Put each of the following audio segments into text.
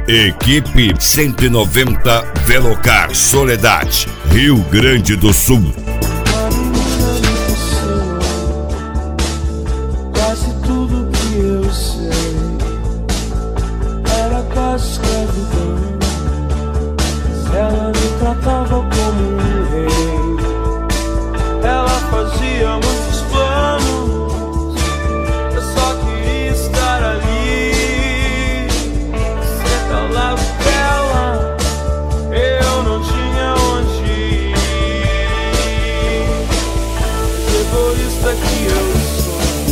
Equipe 190 Velocar Soledade, Rio Grande do Sul. Quase tudo que eu sei era quase escravidão. Ela me tratava como um rei. Ela fazia muitos planos. Eu só queria estar ali, ser calado dela. Eu não tinha onde ir. Egoísta que eu sou,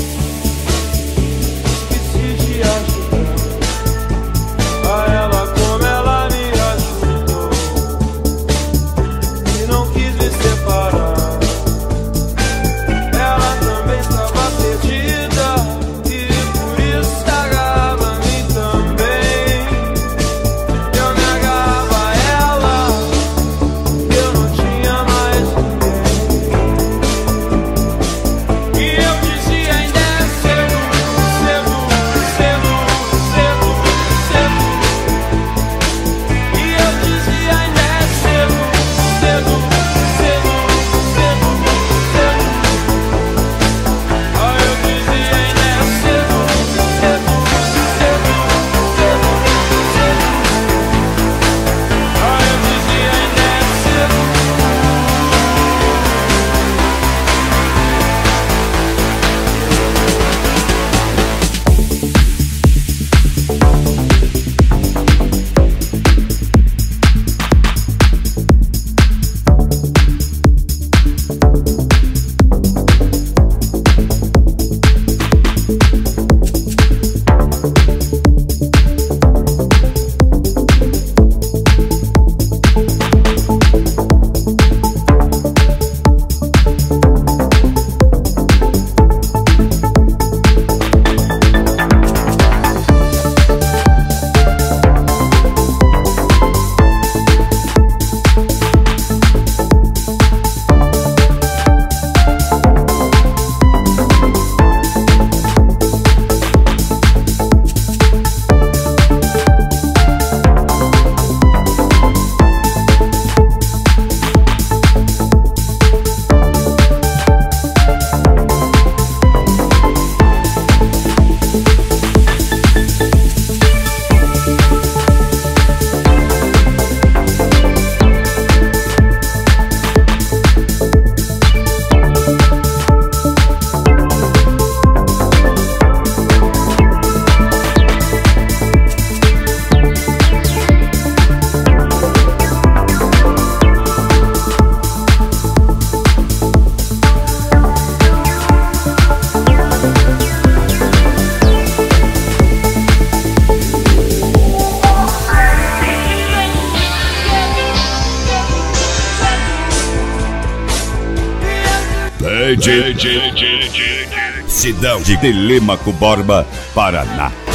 esqueci de ajudar a ela como ela me ajudou e não quis me separar. Ela também estava perdida e por isso se agarrava a mim também. Eu me agarrava a ela, eu não tinha mais ninguém. E eu dizia ainda é cedo, cedo, cedo, cedo, cedo. E eu dizia ainda é cedo, cedo, cedo, cedo, cedo. Ah, eu dizia ainda é cedo, cedo, cedo, cedo, cedo. Ah, eu dizia ainda é cedo. Cidade de Telêmaco Borba, Paraná.